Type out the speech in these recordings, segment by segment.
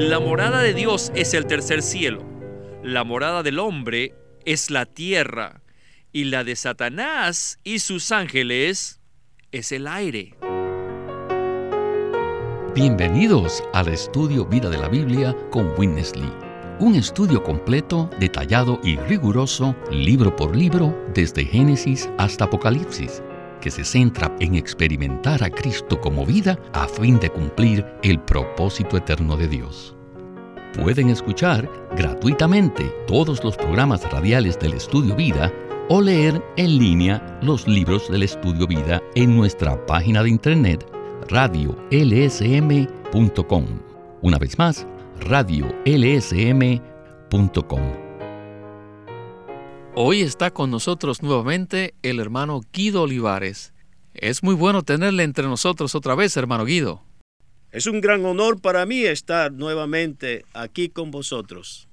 La morada de Dios es el tercer cielo. La morada del hombre es la tierra. Y la de Satanás y sus ángeles es el aire. Bienvenidos al estudio Vida de la Biblia con Witness Lee. Un estudio completo, detallado y riguroso, libro por libro, desde Génesis hasta Apocalipsis, que se centra en experimentar a Cristo como vida a fin de cumplir el propósito eterno de Dios. Pueden escuchar gratuitamente todos los programas radiales del Estudio Vida o leer en línea los libros del Estudio Vida en nuestra página de internet radiolsm.com. Una vez más, radiolsm.com. Hoy está con nosotros nuevamente el hermano Guido Olivares. Es muy bueno tenerle entre nosotros otra vez, hermano Guido. Es un gran honor para mí estar nuevamente aquí con vosotros.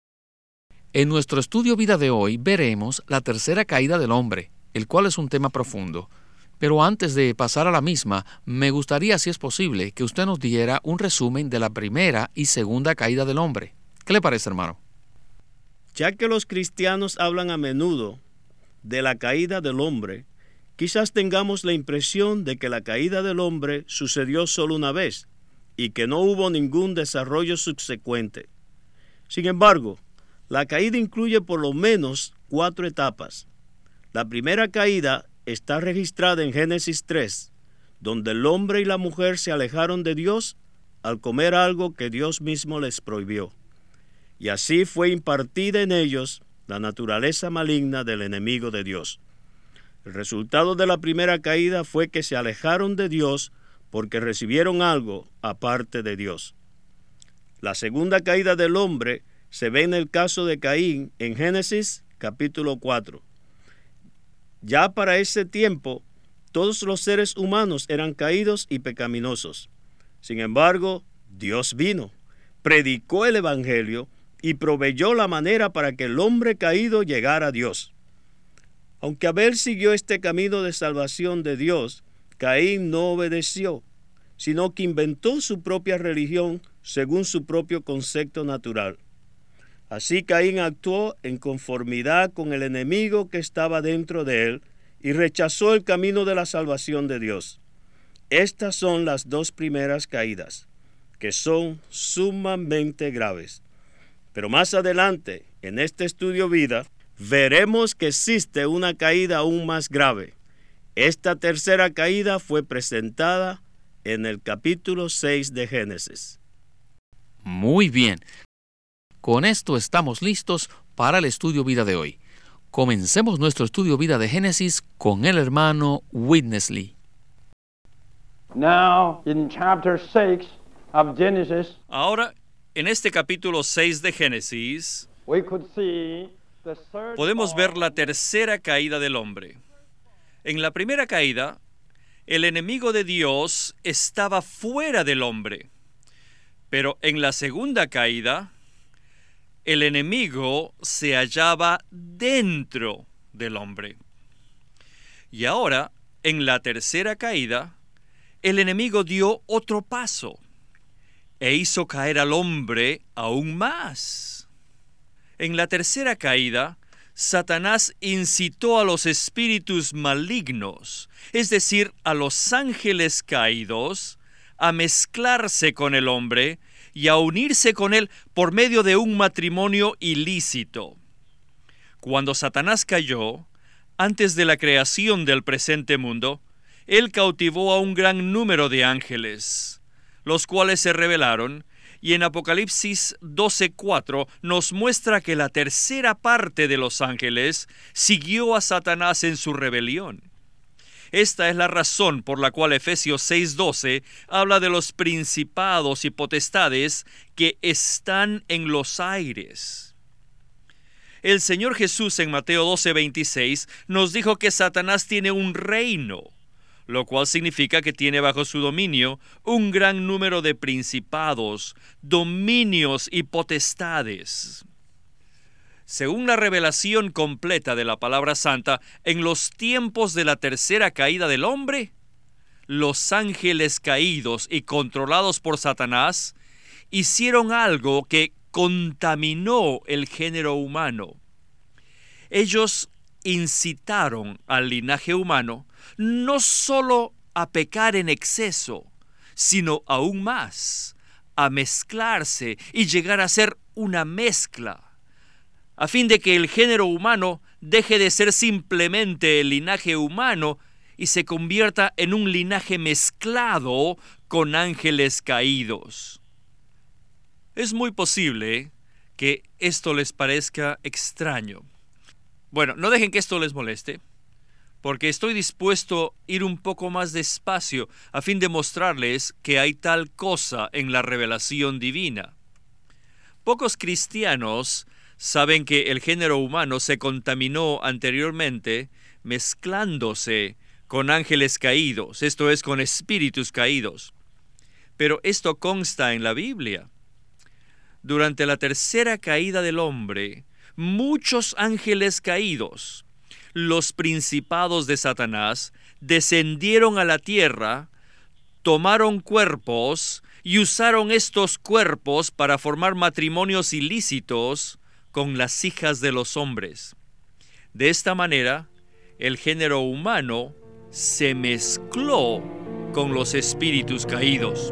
En nuestro estudio vida de hoy veremos la tercera caída del hombre, el cual es un tema profundo. Pero antes de pasar a la misma, me gustaría, si es posible, que usted nos diera un resumen de la primera y segunda caída del hombre. ¿Qué le parece, hermano? Ya que los cristianos hablan a menudo de la caída del hombre, quizás tengamos la impresión de que la caída del hombre sucedió solo una vez y que no hubo ningún desarrollo subsecuente. Sin embargo, la caída incluye por lo menos 4 etapas. La primera caída está registrada en Génesis 3, donde el hombre y la mujer se alejaron de Dios al comer algo que Dios mismo les prohibió. Y así fue impartida en ellos la naturaleza maligna del enemigo de Dios. El resultado de la primera caída fue que se alejaron de Dios porque recibieron algo aparte de Dios. La segunda caída del hombre se ve en el caso de Caín en Génesis capítulo 4. Ya para ese tiempo, todos los seres humanos eran caídos y pecaminosos. Sin embargo, Dios vino, predicó el Evangelio y proveyó la manera para que el hombre caído llegara a Dios. Aunque Abel siguió este camino de salvación de Dios, Caín no obedeció, sino que inventó su propia religión según su propio concepto natural. Así Caín actuó en conformidad con el enemigo que estaba dentro de él y rechazó el camino de la salvación de Dios. Estas son las 2 primeras caídas, que son sumamente graves. Pero más adelante, en este estudio vida, veremos que existe una caída aún más grave. Esta tercera caída fue presentada en el capítulo 6 de Génesis. Muy bien. Con esto estamos listos para el estudio vida de hoy. Comencemos nuestro estudio vida de Génesis con el hermano Witness Lee. Now, in chapter 6 of Genesis, Ahora, en este capítulo 6 de Génesis, we could see the third podemos ver fall. la tercera caída del hombre. En la primera caída, el enemigo de Dios estaba fuera del hombre. Pero en la segunda caída, el enemigo se hallaba dentro del hombre. Y ahora, en la tercera caída, el enemigo dio otro paso e hizo caer al hombre aún más. En la tercera caída, Satanás incitó a los espíritus malignos, es decir, a los ángeles caídos, a mezclarse con el hombre y a unirse con él por medio de un matrimonio ilícito. Cuando Satanás cayó, antes de la creación del presente mundo, él cautivó a un gran número de ángeles, los cuales se rebelaron, y en Apocalipsis 12:4 nos muestra que la tercera parte de los ángeles siguió a Satanás en su rebelión. Esta es la razón por la cual Efesios 6:12 habla de los principados y potestades que están en los aires. El Señor Jesús en Mateo 12:26 nos dijo que Satanás tiene un reino, lo cual significa que tiene bajo su dominio un gran número de principados, dominios y potestades. Según la revelación completa de la palabra santa, en los tiempos de la tercera caída del hombre, los ángeles caídos y controlados por Satanás hicieron algo que contaminó el género humano. Ellos incitaron al linaje humano no solo a pecar en exceso, sino aún más, a mezclarse y llegar a ser una mezcla, a fin de que el género humano deje de ser simplemente el linaje humano y se convierta en un linaje mezclado con ángeles caídos. Es muy posible que esto les parezca extraño. Bueno, no dejen que esto les moleste, porque estoy dispuesto a ir un poco más despacio a fin de mostrarles que hay tal cosa en la revelación divina. Pocos cristianos saben que el género humano se contaminó anteriormente mezclándose con ángeles caídos, esto es, con espíritus caídos. Pero esto consta en la Biblia. Durante la tercera caída del hombre, muchos ángeles caídos, los principados de Satanás, descendieron a la tierra, tomaron cuerpos y usaron estos cuerpos para formar matrimonios ilícitos con las hijas de los hombres. De esta manera, el género humano se mezcló con los espíritus caídos.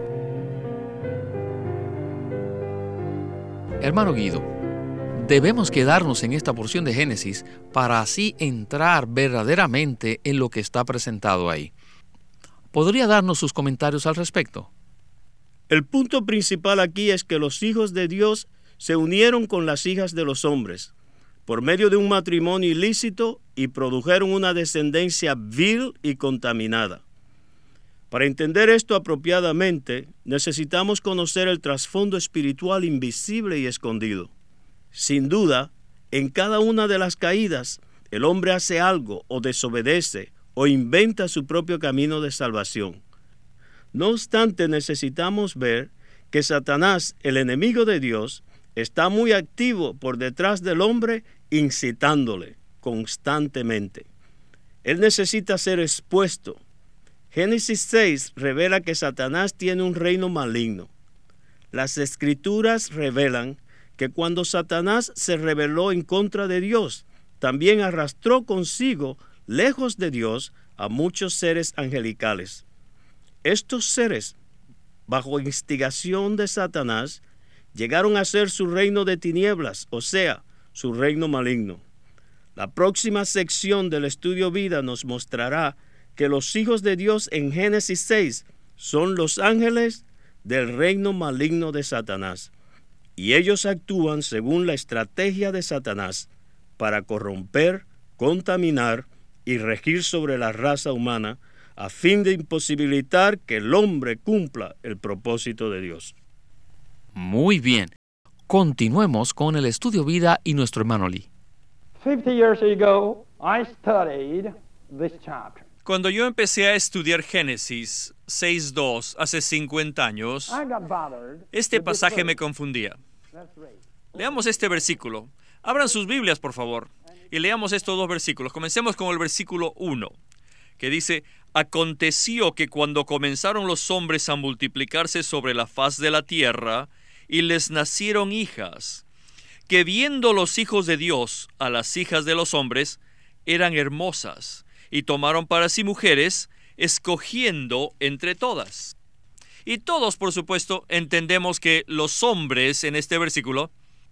Hermano Guido, debemos quedarnos en esta porción de Génesis para así entrar verdaderamente en lo que está presentado ahí. ¿Podría darnos sus comentarios al respecto? El punto principal aquí es que los hijos de Dios se unieron con las hijas de los hombres por medio de un matrimonio ilícito y produjeron una descendencia vil y contaminada. Para entender esto apropiadamente, necesitamos conocer el trasfondo espiritual invisible y escondido. Sin duda, en cada una de las caídas, el hombre hace algo o desobedece o inventa su propio camino de salvación. No obstante, necesitamos ver que Satanás, el enemigo de Dios, está muy activo por detrás del hombre, incitándole constantemente. Él necesita ser expuesto. Génesis 6 revela que Satanás tiene un reino maligno. Las Escrituras revelan que cuando Satanás se rebeló en contra de Dios, también arrastró consigo, lejos de Dios, a muchos seres angelicales. Estos seres, bajo instigación de Satanás, llegaron a ser su reino de tinieblas, o sea, su reino maligno. La próxima sección del estudio vida nos mostrará que los hijos de Dios en Génesis 6 son los ángeles del reino maligno de Satanás, y ellos actúan según la estrategia de Satanás para corromper, contaminar y regir sobre la raza humana a fin de imposibilitar que el hombre cumpla el propósito de Dios. Muy bien. Continuemos con el estudio vida y nuestro hermano Lee. 50 years ago, I studied this chapter. Cuando yo empecé a estudiar Génesis 6:2 hace 50 años, I got bothered. este with this pasaje me verse. confundía. Let's read. Leamos este versículo. Abran sus Biblias, por favor, y leamos estos dos versículos. Comencemos con el versículo 1, que dice: Aconteció que cuando comenzaron los hombres a multiplicarse sobre la faz de la tierra, y les nacieron hijas, que viendo los hijos de Dios a las hijas de los hombres, eran hermosas, y tomaron para sí mujeres, escogiendo entre todas. Y todos, por supuesto, entendemos que los hombres en este versículo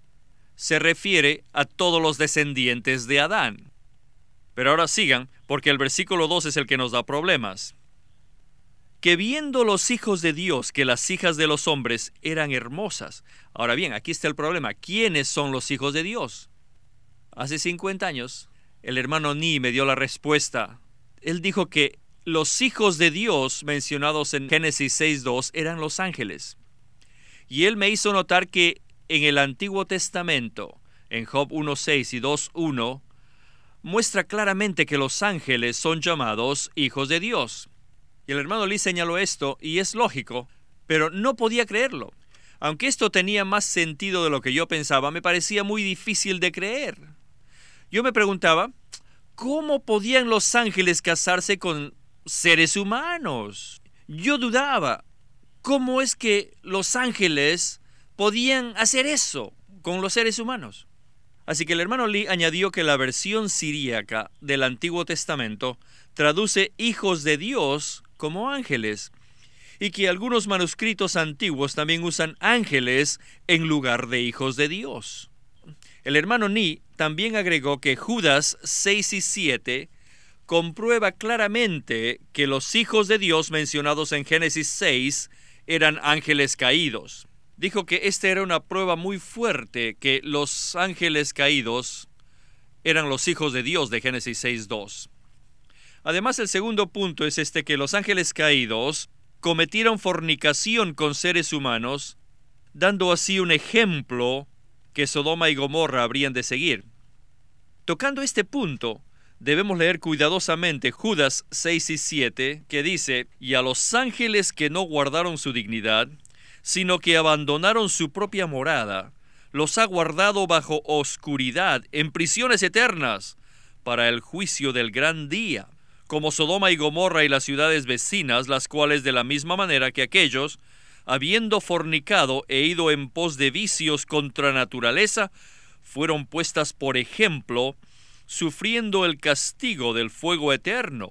se refiere a todos los descendientes de Adán. Pero ahora sigan, porque el versículo 2 es el que nos da problemas. Que viendo los hijos de Dios que las hijas de los hombres eran hermosas. Ahora bien, aquí está el problema. ¿Quiénes son los hijos de Dios? Hace 50 años, el hermano Ni me dio la respuesta. Él dijo que los hijos de Dios mencionados en Génesis 6:2 eran los ángeles. Y él me hizo notar que en el Antiguo Testamento, en Job 1:6 y 2:1, muestra claramente que los ángeles son llamados hijos de Dios. Y el hermano Lee señaló esto, y es lógico, pero no podía creerlo. Aunque esto tenía más sentido de lo que yo pensaba, me parecía muy difícil de creer. Yo me preguntaba, ¿cómo podían los ángeles casarse con seres humanos? Yo dudaba, ¿cómo es que los ángeles podían hacer eso con los seres humanos. Así que el hermano Lee añadió que la versión siríaca del Antiguo Testamento traduce hijos de Dios como ángeles, y que algunos manuscritos antiguos también usan ángeles en lugar de hijos de Dios. El hermano Lee también agregó que Judas 6 y 7 comprueba claramente que los hijos de Dios mencionados en Génesis 6 eran ángeles caídos. Dijo que esta era una prueba muy fuerte que los ángeles caídos eran los hijos de Dios de Génesis 6:2. Además, el segundo punto es que los ángeles caídos cometieron fornicación con seres humanos, dando así un ejemplo que Sodoma y Gomorra habrían de seguir. Tocando este punto, debemos leer cuidadosamente Judas 6 y 7, que dice: «Y a los ángeles que no guardaron su dignidad, sino que abandonaron su propia morada, los ha guardado bajo oscuridad en prisiones eternas para el juicio del gran día, como Sodoma y Gomorra y las ciudades vecinas, las cuales de la misma manera que aquellos, habiendo fornicado e ido en pos de vicios contra naturaleza, fueron puestas por ejemplo, sufriendo el castigo del fuego eterno».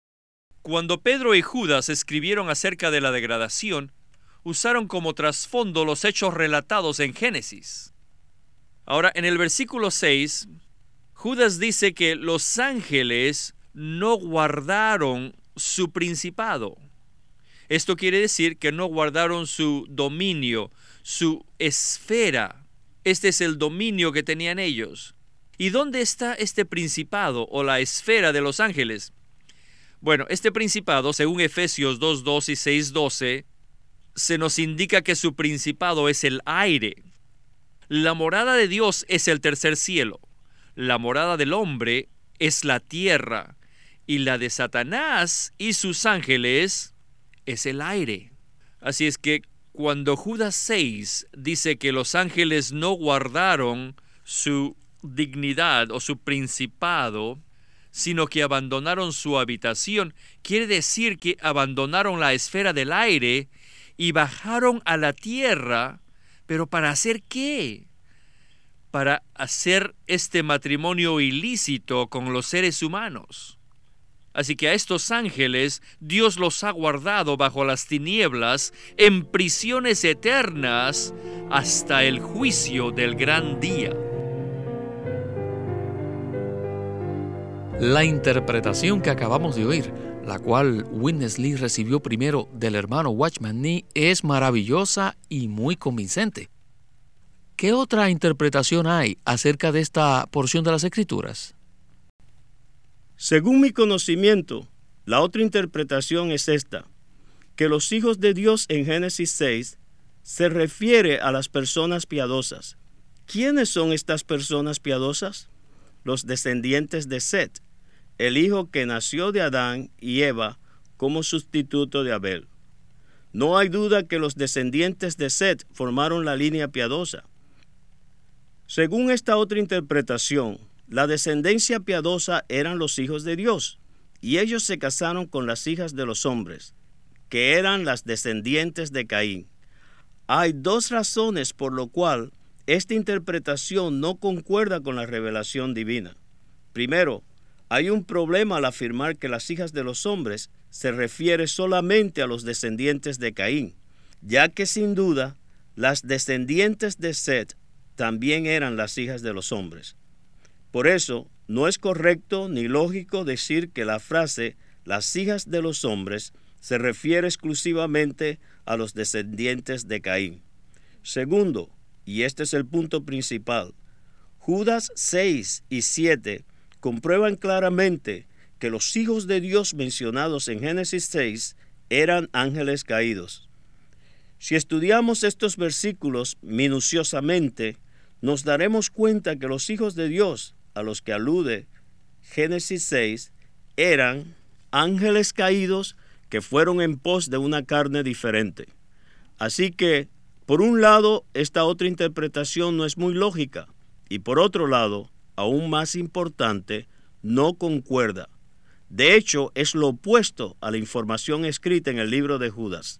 Cuando Pedro y Judas escribieron acerca de la degradación, usaron como trasfondo los hechos relatados en Génesis. Ahora, en el versículo 6, Judas dice que los ángeles no guardaron su principado. Esto quiere decir que no guardaron su dominio, su esfera. Este es el dominio que tenían ellos. ¿Y dónde está este principado o la esfera de los ángeles? Bueno, este principado, según Efesios 2:2 y 6:12, se nos indica que su principado es el aire. La morada de Dios es el tercer cielo. La morada del hombre es la tierra. Y la de Satanás y sus ángeles es el aire. Así es que cuando Judas 6 dice que los ángeles no guardaron su dignidad o su principado, sino que abandonaron su habitación, quiere decir que abandonaron la esfera del aire y bajaron a la tierra. ¿Pero para hacer qué? Para hacer este matrimonio ilícito con los seres humanos. Así que a estos ángeles Dios los ha guardado bajo las tinieblas en prisiones eternas hasta el juicio del gran día. La interpretación que acabamos de oír, la cual Witness Lee recibió primero del hermano Watchman Nee, es maravillosa y muy convincente. ¿Qué otra interpretación hay acerca de esta porción de las Escrituras? Según mi conocimiento, la otra interpretación es esta, que los hijos de Dios en Génesis 6 se refiere a las personas piadosas. ¿Quiénes son estas personas piadosas? Los descendientes de Set, el hijo que nació de Adán y Eva como sustituto de Abel. No hay duda que los descendientes de Set formaron la línea piadosa. Según esta otra interpretación, la descendencia piadosa eran los hijos de Dios, y ellos se casaron con las hijas de los hombres, que eran las descendientes de Caín. Hay dos razones por lo cual esta interpretación no concuerda con la revelación divina. Primero, hay un problema al afirmar que las hijas de los hombres se refiere solamente a los descendientes de Caín, ya que sin duda las descendientes de Set también eran las hijas de los hombres. Por eso, no es correcto ni lógico decir que la frase «las hijas de los hombres» se refiere exclusivamente a los descendientes de Caín. Segundo, y este es el punto principal, Judas 6 y 7 comprueban claramente que los hijos de Dios mencionados en Génesis 6 eran ángeles caídos. Si estudiamos estos versículos minuciosamente, nos daremos cuenta que los hijos de Dios a los que alude Génesis 6 eran ángeles caídos que fueron en pos de una carne diferente. Así que, por un lado, esta otra interpretación no es muy lógica, y por otro lado, aún más importante, no concuerda. De hecho, es lo opuesto a la información escrita en el libro de Judas.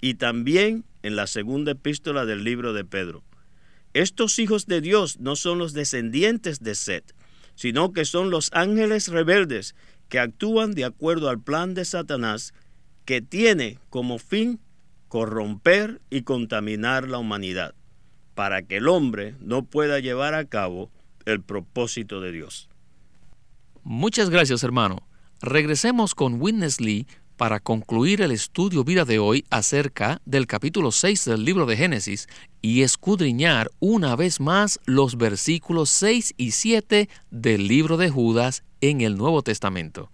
y también en la segunda epístola del libro de Pedro. Estos hijos de Dios no son los descendientes de Set, sino que son los ángeles rebeldes que actúan de acuerdo al plan de Satanás, que tiene como fin corromper y contaminar la humanidad, para que el hombre no pueda llevar a cabo el propósito de Dios. Muchas gracias, hermano. Regresemos con Witness Lee para concluir el estudio vida de hoy acerca del capítulo 6 del libro de Génesis y escudriñar una vez más los versículos 6 y 7 del libro de Judas en el Nuevo Testamento.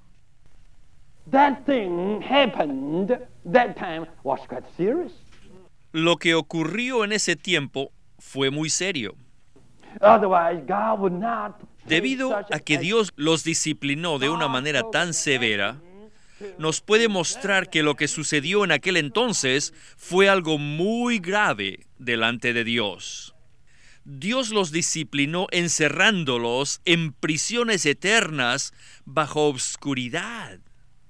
That thing happened that time was quite serious. Lo que ocurrió en ese tiempo fue muy serio. Otherwise, God would not take Debido such a que Dios los disciplinó de una manera tan severa, nos puede mostrar que lo que sucedió en aquel entonces fue algo muy grave delante de Dios. Dios los disciplinó encerrándolos en prisiones eternas bajo obscuridad,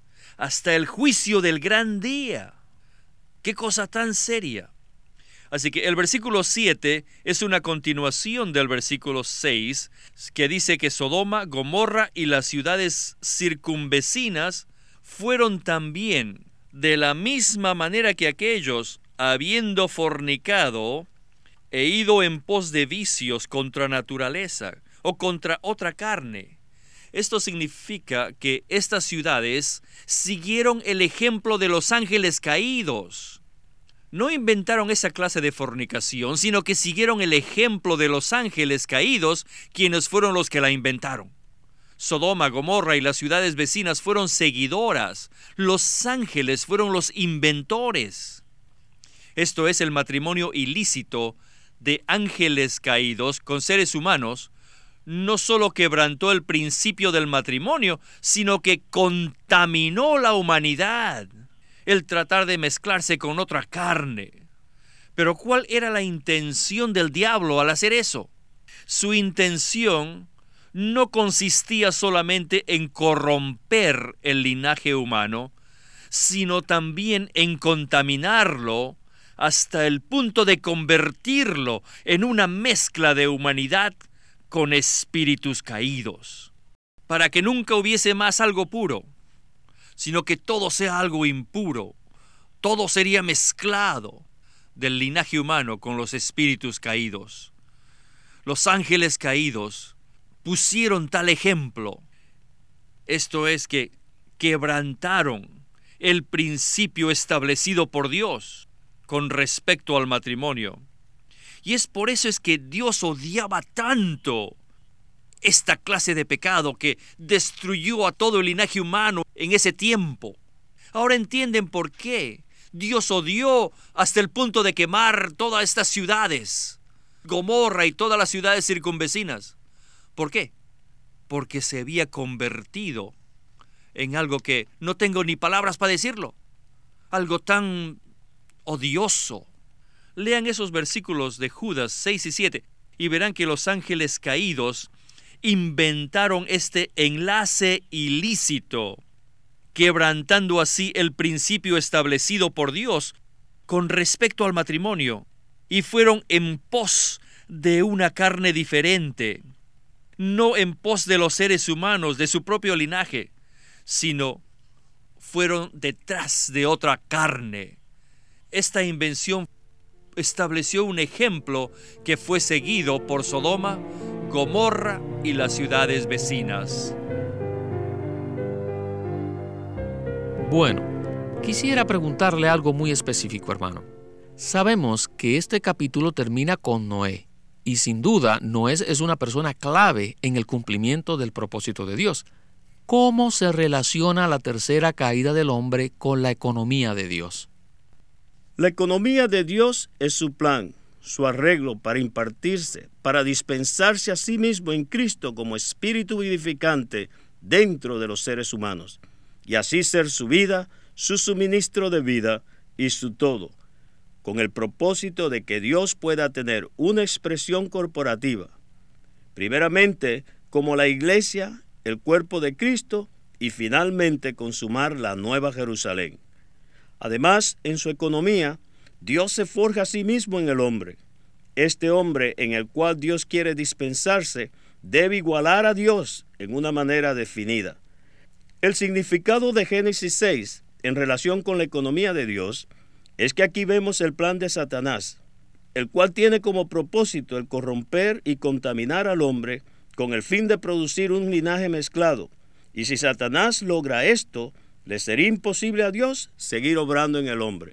hasta el juicio del gran día. ¡Qué cosa tan seria! Así que el versículo 7 es una continuación del versículo 6, que dice que Sodoma, Gomorra y las ciudades circunvecinas fueron también, de la misma manera que aquellos, habiendo fornicado e ido en pos de vicios contra naturaleza o contra otra carne. Esto significa que estas ciudades siguieron el ejemplo de los ángeles caídos. No inventaron esa clase de fornicación, sino que siguieron el ejemplo de los ángeles caídos, quienes fueron los que la inventaron. Sodoma, Gomorra y las ciudades vecinas fueron seguidoras. Los ángeles fueron los inventores. Esto es, el matrimonio ilícito de ángeles caídos con seres humanos no solo quebrantó el principio del matrimonio, sino que contaminó la humanidad, el tratar de mezclarse con otra carne. Pero ¿cuál era la intención del diablo al hacer eso? Su intención no consistía solamente en corromper el linaje humano, sino también en contaminarlo hasta el punto de convertirlo en una mezcla de humanidad con espíritus caídos, para que nunca hubiese más algo puro, sino que todo sea algo impuro. Todo sería mezclado del linaje humano con los espíritus caídos. Los ángeles caídos pusieron tal ejemplo. Esto es, que quebrantaron el principio establecido por Dios con respecto al matrimonio. Y es por eso es que Dios odiaba tanto esta clase de pecado que destruyó a todo el linaje humano en ese tiempo. Ahora entienden por qué Dios odió hasta el punto de quemar todas estas ciudades, Gomorra y todas las ciudades circunvecinas. ¿Por qué? Porque se había convertido en algo que no tengo ni palabras para decirlo, algo tan odioso. Lean esos versículos de Judas 6 y 7 y verán que los ángeles caídos inventaron este enlace ilícito, quebrantando así el principio establecido por Dios con respecto al matrimonio, y fueron en pos de una carne diferente, no en pos de los seres humanos de su propio linaje, sino fueron detrás de otra carne. Esta invención estableció un ejemplo que fue seguido por Sodoma, Gomorra y las ciudades vecinas. Bueno, quisiera preguntarle algo muy específico, hermano. Sabemos que este capítulo termina con Noé, y sin duda Noé es una persona clave en el cumplimiento del propósito de Dios. ¿Cómo se relaciona la tercera caída del hombre con la economía de Dios? La economía de Dios es su plan, su arreglo para impartirse, para dispensarse a sí mismo en Cristo como espíritu vivificante dentro de los seres humanos, y así ser su vida, su suministro de vida y su todo, con el propósito de que Dios pueda tener una expresión corporativa, primeramente como la iglesia, el cuerpo de Cristo, y finalmente consumar la nueva Jerusalén. Además, en su economía, Dios se forja a sí mismo en el hombre. Este hombre en el cual Dios quiere dispensarse debe igualar a Dios en una manera definida. El significado de Génesis 6 en relación con la economía de Dios es que aquí vemos el plan de Satanás, el cual tiene como propósito el corromper y contaminar al hombre con el fin de producir un linaje mezclado. Y si Satanás logra esto, le sería imposible a Dios seguir obrando en el hombre.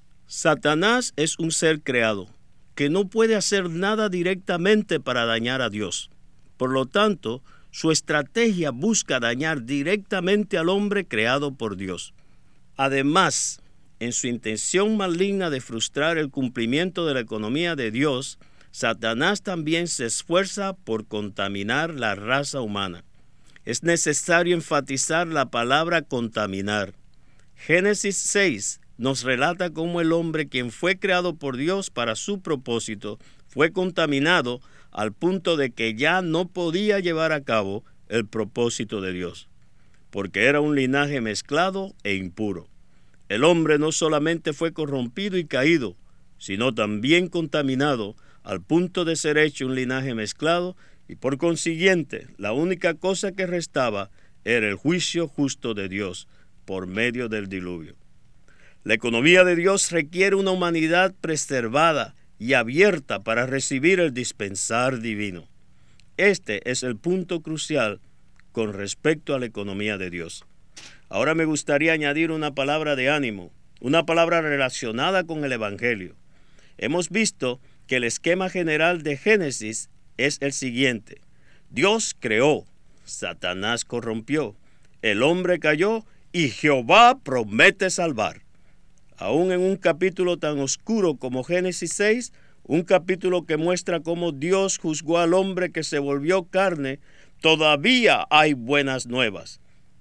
Satanás es un ser creado que no puede hacer nada directamente para dañar a Dios. Por lo tanto, su estrategia busca dañar directamente al hombre creado por Dios. Además, en su intención maligna de frustrar el cumplimiento de la economía de Dios, Satanás también se esfuerza por contaminar la raza humana. Es necesario enfatizar la palabra contaminar. Génesis 6 nos relata cómo el hombre, quien fue creado por Dios para su propósito, fue contaminado al punto de que ya no podía llevar a cabo el propósito de Dios, porque era un linaje mezclado e impuro. El hombre no solamente fue corrompido y caído, sino también contaminado al punto de ser hecho un linaje mezclado, y por consiguiente la única cosa que restaba era el juicio justo de Dios por medio del diluvio. La economía de Dios requiere una humanidad preservada y abierta para recibir el dispensar divino. Este es el punto crucial con respecto a la economía de Dios. Ahora me gustaría añadir una palabra de ánimo, una palabra relacionada con el Evangelio. Hemos visto que el esquema general de Génesis es el siguiente: Dios creó, Satanás corrompió, el hombre cayó y Jehová promete salvar. Aún en un capítulo tan oscuro como Génesis 6, un capítulo que muestra cómo Dios juzgó al hombre que se volvió carne, todavía hay buenas nuevas.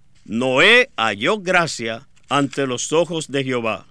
Noé halló gracia ante los ojos de Jehová.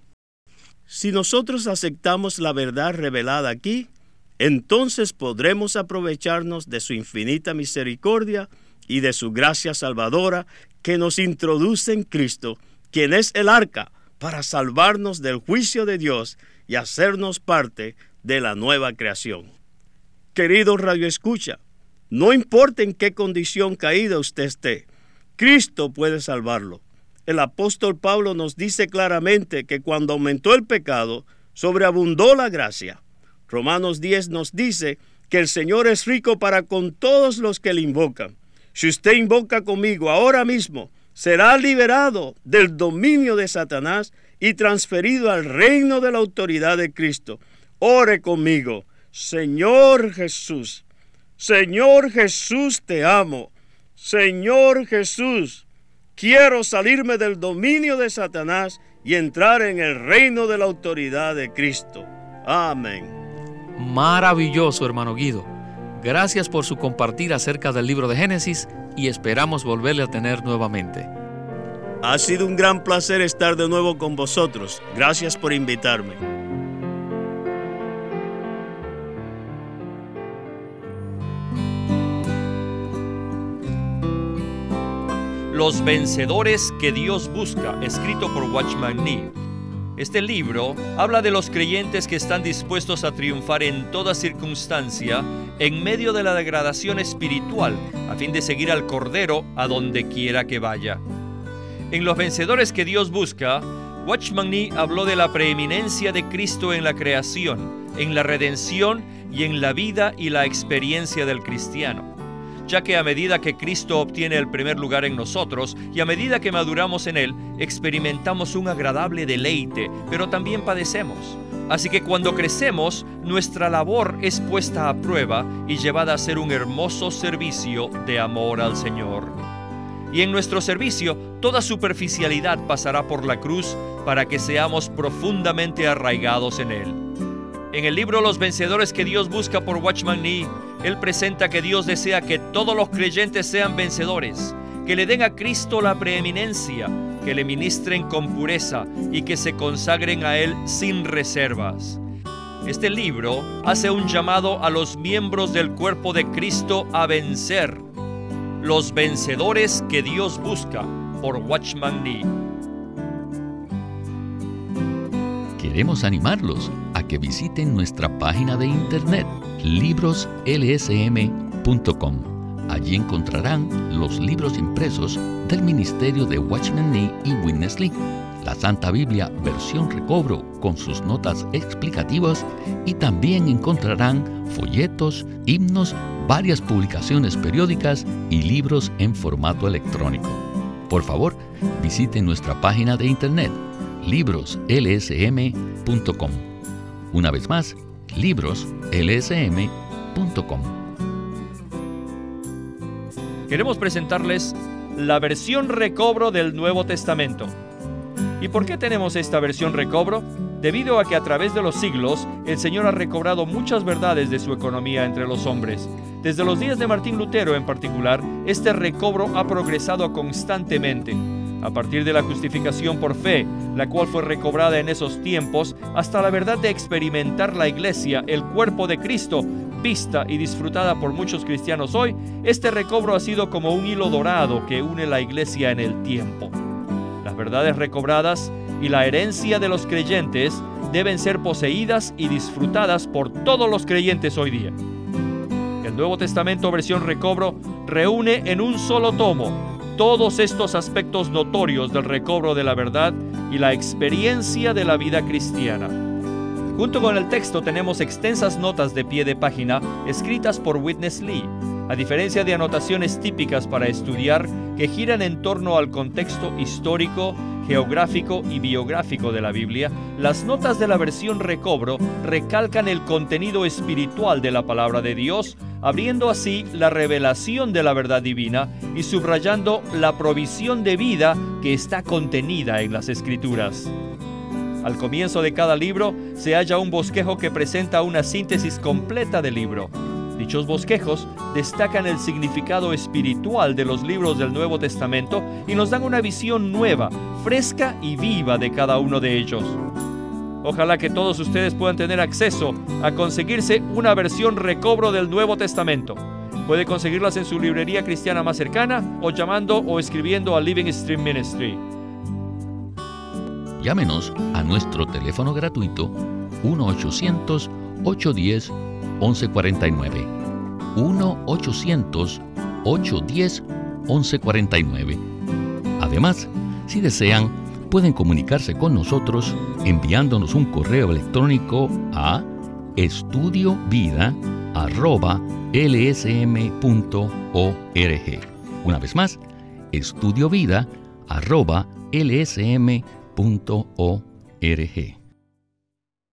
Si nosotros aceptamos la verdad revelada aquí, entonces podremos aprovecharnos de su infinita misericordia y de su gracia salvadora que nos introduce en Cristo, quien es el arca para salvarnos del juicio de Dios y hacernos parte de la nueva creación. Querido radioescucha, no importa en qué condición caída usted esté, Cristo puede salvarlo. El apóstol Pablo nos dice claramente que cuando aumentó el pecado, sobreabundó la gracia. Romanos 10 nos dice que el Señor es rico para con todos los que le invocan. Si usted invoca conmigo ahora mismo, será liberado del dominio de Satanás y transferido al reino de la autoridad de Cristo. Ore conmigo. Señor Jesús, te amo. Señor Jesús, quiero salirme del dominio de Satanás y entrar en el reino de la autoridad de Cristo. Amén. Maravilloso, hermano Guido. Gracias por su compartir acerca del libro de Génesis y esperamos volverle a tener nuevamente. Ha sido un gran placer estar de nuevo con vosotros. Gracias por invitarme. Los vencedores que Dios busca, escrito por Watchman Nee. Este libro habla de los creyentes que están dispuestos a triunfar en toda circunstancia en medio de la degradación espiritual a fin de seguir al Cordero a donde quiera que vaya. En Los vencedores que Dios busca, Watchman Nee habló de la preeminencia de Cristo en la creación, en la redención y en la vida y la experiencia del cristiano, ya que a medida que Cristo obtiene el primer lugar en nosotros y a medida que maduramos en Él, experimentamos un agradable deleite, pero también padecemos. Así que cuando crecemos, nuestra labor es puesta a prueba y llevada a ser un hermoso servicio de amor al Señor. Y en nuestro servicio, toda superficialidad pasará por la cruz para que seamos profundamente arraigados en Él. En el libro Los vencedores que Dios busca por Watchman Nee, él presenta que Dios desea que todos los creyentes sean vencedores, que le den a Cristo la preeminencia, que le ministren con pureza y que se consagren a Él sin reservas. Este libro hace un llamado a los miembros del cuerpo de Cristo a vencer. Los vencedores que Dios busca por Watchman Nee. Que Queremos animarlos a que visiten nuestra página de internet, libroslsm.com. Allí encontrarán los libros impresos del ministerio de Watchman Nee y Witness Lee, la Santa Biblia versión recobro con sus notas explicativas, y también encontrarán folletos, himnos, varias publicaciones periódicas y libros en formato electrónico. Por favor, visiten nuestra página de internet, libroslsm.com. Una vez más, libroslsm.com. Queremos presentarles la versión recobro del Nuevo Testamento. ¿Y por qué tenemos esta versión recobro? Debido a que a través de los siglos, el Señor ha recobrado muchas verdades de su economía entre los hombres. Desde los días de Martín Lutero en particular, este recobro ha progresado constantemente. A partir de la justificación por fe, la cual fue recobrada en esos tiempos, hasta la verdad de experimentar la Iglesia, el cuerpo de Cristo, vista y disfrutada por muchos cristianos hoy, este recobro ha sido como un hilo dorado que une la Iglesia en el tiempo. Las verdades recobradas y la herencia de los creyentes deben ser poseídas y disfrutadas por todos los creyentes hoy día. El Nuevo Testamento versión recobro reúne en un solo tomo todos estos aspectos notorios del recobro de la verdad y la experiencia de la vida cristiana. Junto con el texto tenemos extensas notas de pie de página escritas por Witness Lee. A diferencia de anotaciones típicas para estudiar que giran en torno al contexto histórico, geográfico y biográfico de la Biblia, las notas de la versión recobro recalcan el contenido espiritual de la palabra de Dios, abriendo así la revelación de la verdad divina y subrayando la provisión de vida que está contenida en las Escrituras. Al comienzo de cada libro se halla un bosquejo que presenta una síntesis completa del libro. Dichos bosquejos destacan el significado espiritual de los libros del Nuevo Testamento y nos dan una visión nueva, fresca y viva de cada uno de ellos. Ojalá que todos ustedes puedan tener acceso a conseguirse una versión recobro del Nuevo Testamento. Puede conseguirlas en su librería cristiana más cercana o llamando o escribiendo a Living Stream Ministry. Llámenos a nuestro teléfono gratuito 1-800-810-1149. 1-800-810-1149. Además, si desean, pueden comunicarse con nosotros enviándonos un correo electrónico a estudiovida@lsm.org. Una vez más, estudiovida@lsm.org.